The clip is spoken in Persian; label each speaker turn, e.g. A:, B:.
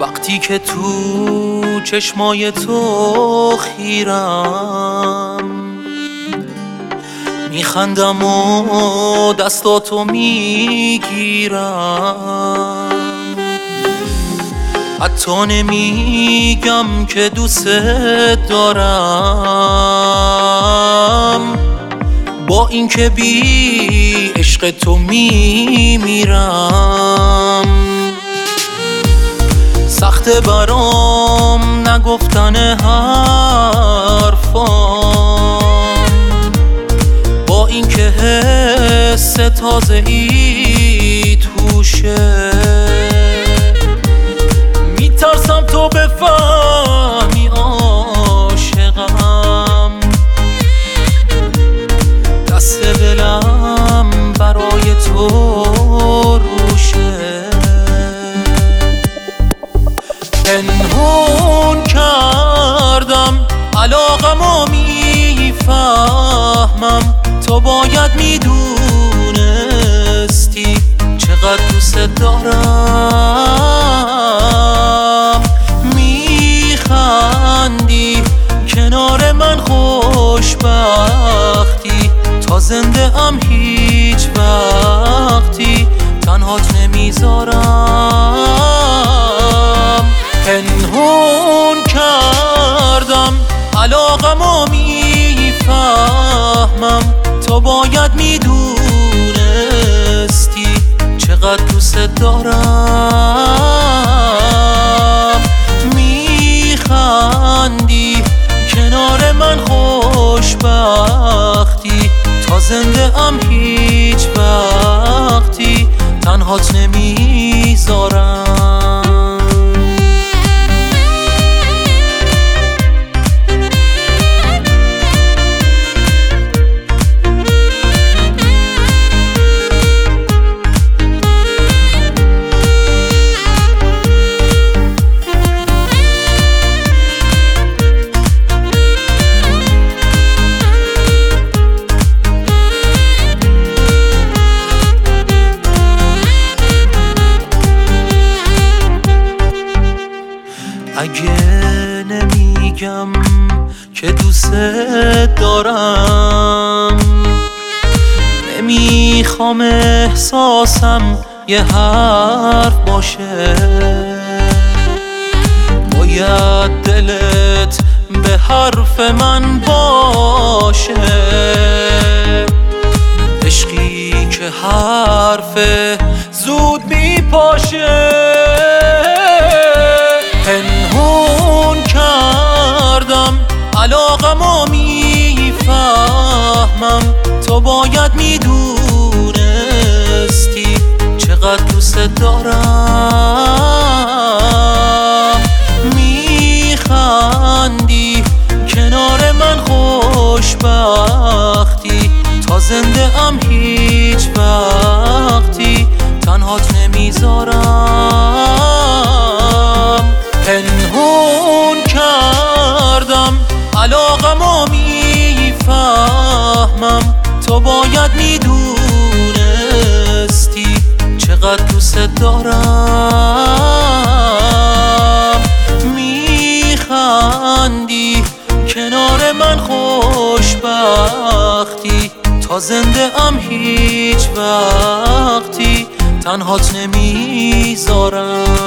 A: وقتی که تو چشمای تو خیرم، میخندم و دستاتو میگیرم، حتی نمیگم که دوست دارم، با اینکه بی عشق تو میمیرم. سخته برام نگفتن حرفام، با اینکه حس تازه ای توشه، میترسم تو بفهمی عاشقم، دست دلم برای تو روشه. پنهون کردم علاقمو میفهمم، تو باید میدونستی چقدر دوست دارم. میخندی کنار من خوشبختی، تا زنده ام هیچ وقتی تنهات نمیذارم. پنهون کردم علاقمو میفهمم، تو باید میدونستی چقدر دوست دارم. میخندی کنار من خوشبختی، تا زنده ام هیچ وقتی تنهات نمیذارم. اگه نمیگم که دوست دارم، نمیخوام احساسم یه حرف باشه، باید دلت به حرف من باشه. عشقی که حرف زود میپاشه. پنهون کردم علاقمو میفهمم، تو باید میدونستی چقدر دوست دارم. میخندی کنار من خوشبختی، تا زنده ام هیچ وقتی تنهات نمیذارم. پنهون کردم علاقمو میفهمم، تو باید میدونستی چقدر دوست دارم. میخندی کنار من خوشبختی، تا زنده ام هیچ وقتی تنهات نمیذارم.